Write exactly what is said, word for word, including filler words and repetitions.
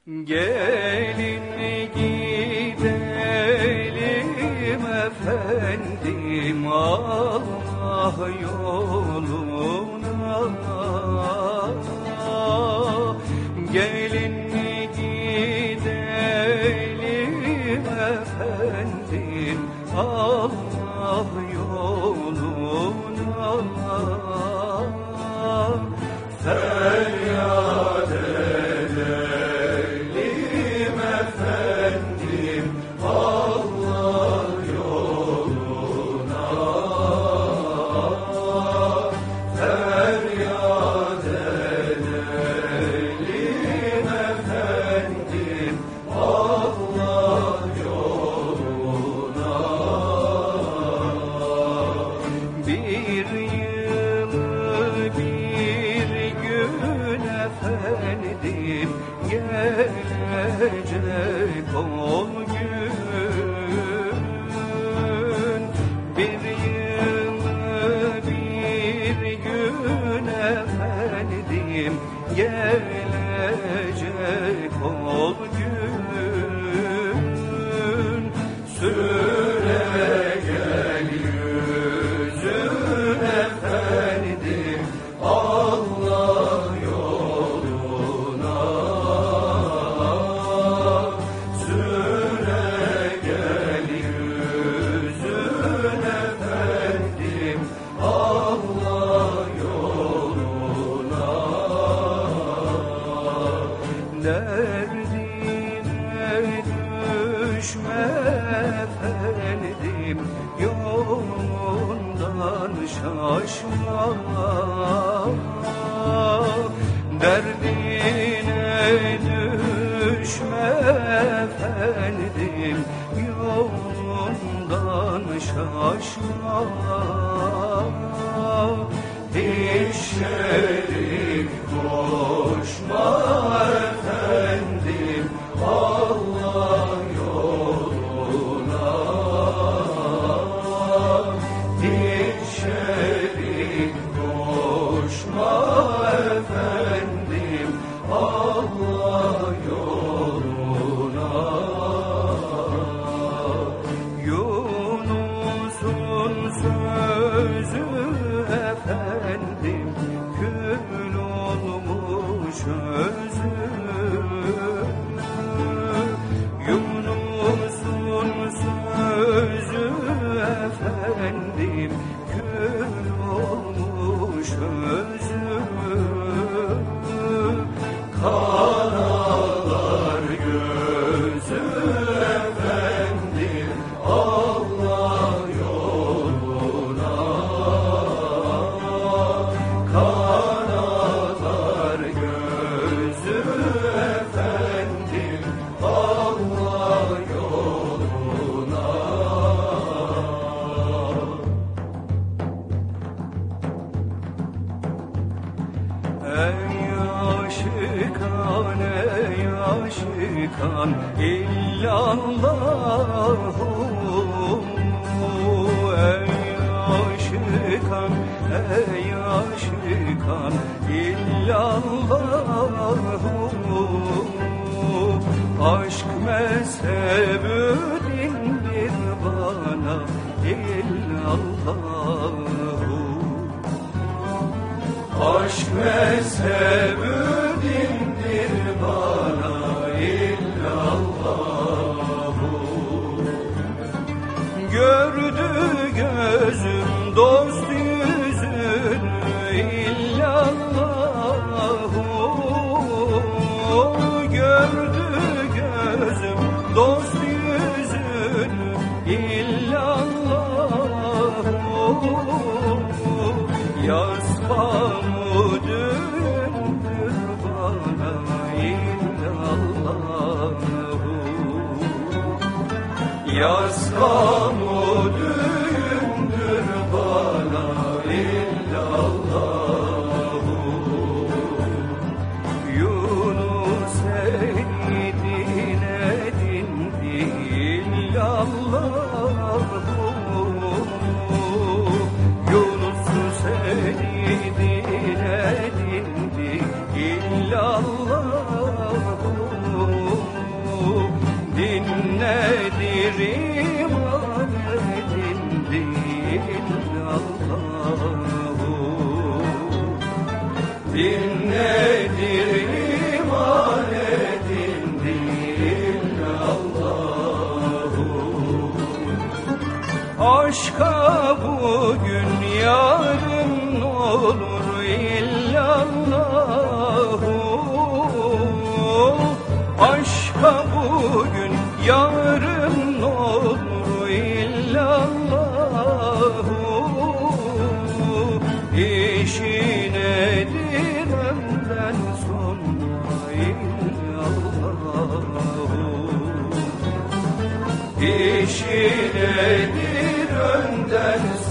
Gelin gidelim efendim Allah yoluna. Gelin gidelim efendim Allah yoluna. Feryat edelim efendim Allah yoluna. Feryat edelim efendim Allah yoluna. Bir yıl bir gün efendim gelecek o gün. Bir yıl bir gün efendim gelecek o gün. Süre gel yüzün efendim Allah yoluna. Süre gel yüzün efendim Allah yoluna. Derdine düşme efendim yolundan şaşma. Derdine düşme efendim yolundan şaşma. Hiç şerik koşma efendim Allah yoluna. Hiç şerik koşma efendim Allah yoluna. Yunus'un sözü efendim kül olmuş özü. Yunus'un sözü efendim kül olmuş özü. Kanalar gözü efendim Allah yoluna. Kanalar gözü efendim Allah yoluna. Ey aşıkan, ey aşıkan illallahu. Ey aşıkan, ey aşıkan illallahu. Aşk mezhebi dindir bana illallahu. Aşk mezhebi dindir bana illallahu. Gördü gözüm dost yüzünü illallahu. Gördü gözüm dost yüzünü illallahu. Yaz pamudundur bana illallahu. Yaz pamudundur bana illallahu. Yunus eydine dindi illallahu. Yunus eydine dindi illallahu. din nedir iman edindir Allahu. Din nedir iman edindir Allahu. Aşka bugün yarın olur illallahu. Aşka bugün yarın olur illallahu. İşi nedir önden sonra illallahu. İşi nedir önden sonra